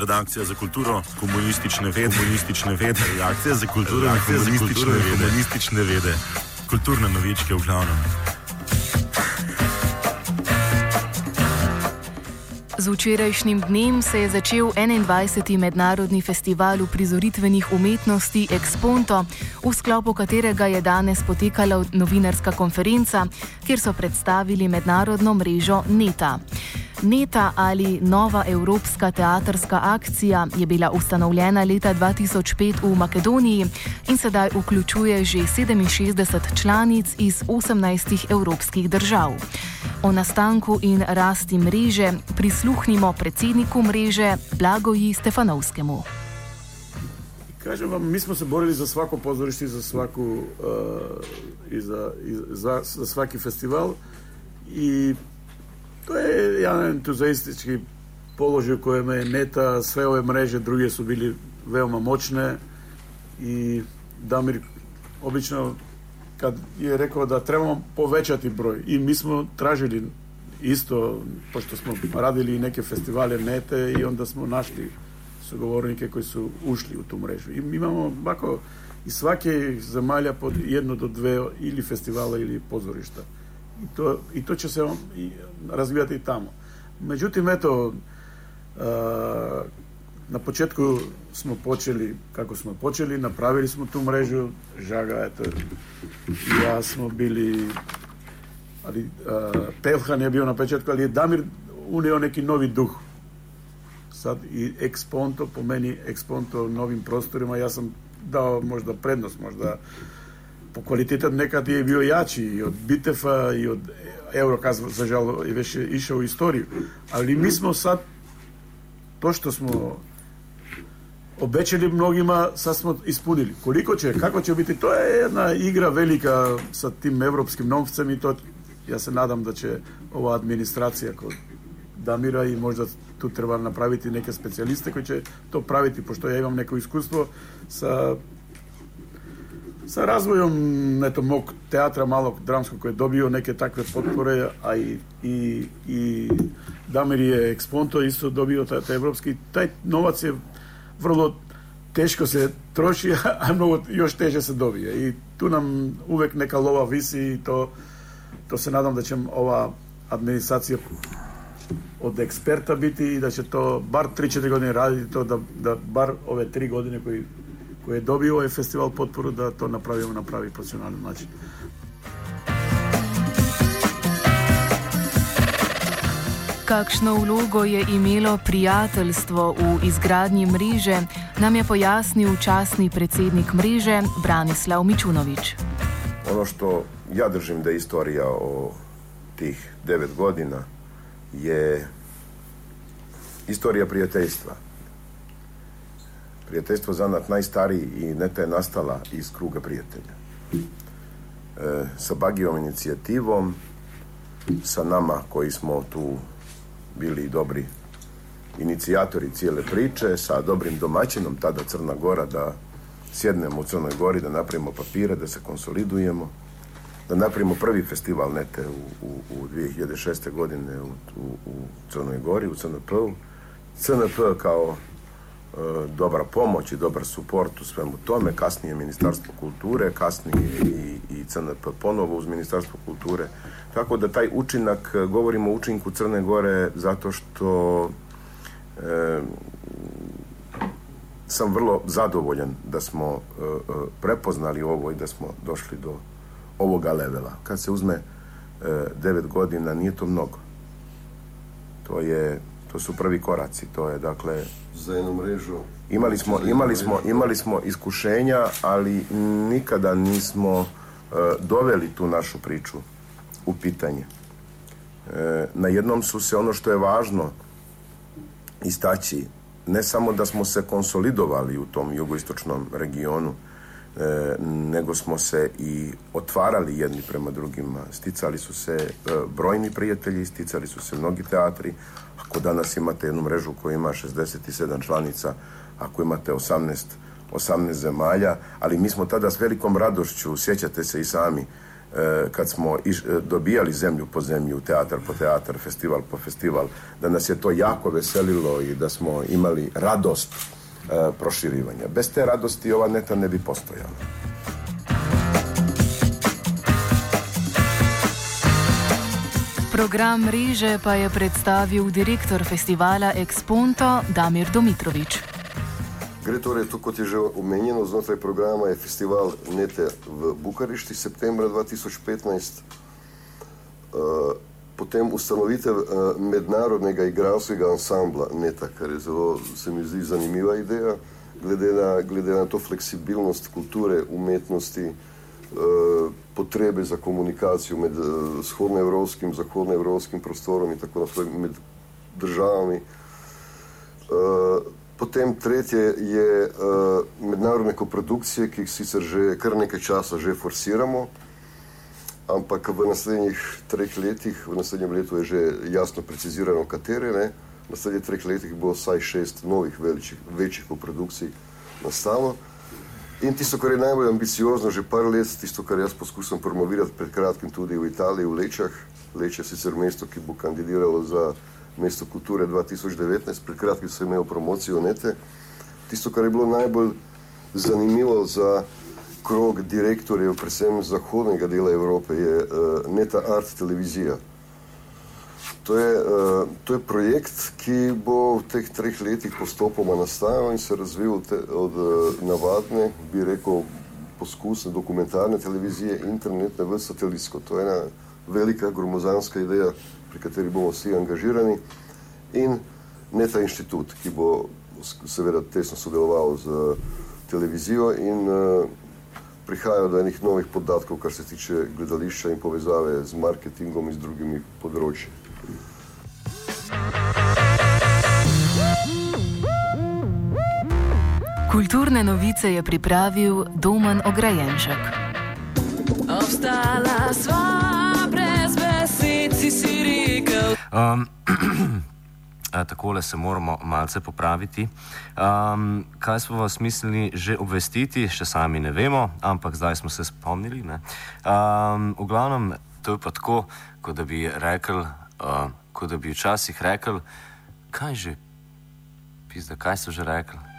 redakcija za kulturo, komunistične vede, redakcija za kulturo, komunistične vede, kulturne novičke v glavnem. Z včerajšnjim dnem se je začel 21. mednarodni festival uprizoritvenih umetnosti Exponto, v sklopu katerega je danes potekala novinarska konferenca, kjer so predstavili mednarodno mrežo NETA. NETA ali Nova Evropska teatrska akcija je bila ustanovljena leta 2005 v Makedoniji in sedaj vključuje že 67 članic iz 18 evropskih držav. O nastanku in rasti mreže prisluhnimo predsedniku mreže Blagoji Stefanovskemu. Kažem vam, mi smo se borili za svako pozorište, za svaku za svaki festival i to je jedan entuzijaistički položaj u kojem je NETA, sve ove mreže druge su bili veoma moćne i Damir obično kad je rekao da trebamo povećati broj i mi smo tražili isto, pošto smo radili neke festivale NETA i onda smo našli sugovornike koji su ušli u tu mrežu. I mi imamo ovako iz svake zemalja pod 1 do 2 ili festivala ili pozorišta. I to će se razvijati i tamo. Međutim, eto, na početku smo počeli, kako smo počeli, napravili smo tu mrežu, Žaga, eto, ja smo bili, ali Pelhan je bio na početku, ali je Damir unio neki novi duh. Sad i Exponto, po meni Exponto novim prostorima, ja sam dao možda prednost, možda po kvaliteta nekad je bio jači i od Bitefa i od Eurokaz, zažal, je već išao u istoriju. Ali mi smo sad, to što smo obećali mnogima, sad smo ispunili. Koliko će, kako će biti, to je jedna igra velika sa tim evropskim novcem i to, ja se nadam da će ova administracija kod Damira i možda tu treba napraviti neke specijaliste koji će to praviti, pošto ja imam neko iskustvo sa razvojom mog teatra malog dramskog koji je dobio neke takve potpore, a i Damir je Exponto isto dobio taj evropski. Taj novac je vrlo teško se troši, a mnogo još teže se dobije. I tu nam uvek neka lova visi i to se nadam da će ova administracija od eksperta biti i da će to bar 3-4 godine raditi to, da bar ove 3 godine koji je dobio ovaj festival potporu, da to napravimo na pravi profesionalni način. Kakšno vlogo je imelo prijateljstvo v izgradnji mreže, nam je pojasnil časni predsjednik mreže Branislav Mičunović. Ono što ja držim da je istorija o tih 9 godina je istorija prijateljstva. Prijateljstvo zanat najstariji i NETA je nastala iz kruga prijatelja. Sa Bagijom inicijativom, sa nama koji smo tu bili dobri inicijatori cijele priče, sa dobrim domaćinom, tada Crna Gora, da sjednemo u Crnoj Gori, da napravimo papire, da se konsolidujemo, da napravimo prvi festival NETA u 2006. godine u Crnoj Gori, u CNP-u. CNP kao dobra pomoć i dobar suport u svemu tome, kasnije Ministarstvo kulture, kasnije i CNP ponovo uz Ministarstvo kulture. Tako da taj učinak, govorimo o učinku Crne Gore zato što sam vrlo zadovoljan da smo prepoznali ovo i da smo došli do ovoga levela. Kad se uzme 9 godina, nije to mnogo. To su prvi koraci, to je dakle... Za jednu mrežu... Imali smo iskušenja, ali nikada nismo doveli tu našu priču u pitanje. Na jednom su se, ono što je važno istaći, ne samo da smo se konsolidovali u tom jugoistočnom regionu, nego smo se i otvarali jedni prema drugima. Sticali su se brojni prijatelji, sticali su se mnogi teatri. Ako danas imate jednu mrežu koja ima 67 članica, ako imate 18 zemalja, ali mi smo tada s velikom radošću, sjećate se i sami, kad smo dobijali zemlju po zemlju, teatar po teatar, festival po festival, da nas je to jako veselilo i da smo imali radost proširivanja. Bez te radosti ova neta ne bi postojala. Program mreže pa je predstavil direktor festivala Exponto Damir Domitrovič. Gre torej, to kot je že omenjeno, znotraj programa je festival Nete v Bukarešti septembra 2015, potem ustanovitev mednarodnega igralskega ansambla Neta, kar je zelo, se mi zdi, zanimiva ideja, glede na to fleksibilnost kulture, umetnosti, potrebe za komunikacijo med vzhodnoevropskim, zahodnoevropskim prostorom in tako naprej med državami. Potem tretje je mednarodne koprodukcije, ki jih sicer že kar nekaj časa že forsiramo, ampak v naslednjih 3 letih, v naslednjem letu je že jasno precizirano katere, ne? V naslednjih 3 letih bo vsaj 6 novih večjih koprodukcij nastalo. In tisto, kar je najbolj ambiciozno že par let, tisto, kar jaz poskušam promovirati pred kratkim tudi v Italiji, v Lečah. Leče je sicer mesto, ki bo kandidiralo za mesto kulture 2019, pred kratkim sem imel promocijo Nete. Tisto, kar je bilo najbolj zanimivo za krog direktorjev, predvsem zahodnega dela Evrope, je Neta Art televizija. To je projekt, ki bo v teh 3 letih postopoma nastajal in se razvil od navadne, bi rekel, poskusne dokumentarne televizije, internetne v satelitsko. To je ena velika gromozanska ideja, pri kateri bomo vsi angažirani, in Neta inštitut, ki bo seveda tesno sodeloval z televizijo in prihajajo do enih novih podatkov, kar se tiče gledališča in povezave z marketingom in z drugimi področji. Kulturne novice je pripravil Domen Ograjenšek. Obstala sva brez besed, si rekel. Takole se moramo malce popraviti. Kaj smo vas mislili že obvestiti, še sami ne vemo, ampak zdaj smo se spomnili. Ne? V glavnem, to je pa tako, kot da bi včasih rekel, kaj že? Pizda, kaj so že rekli?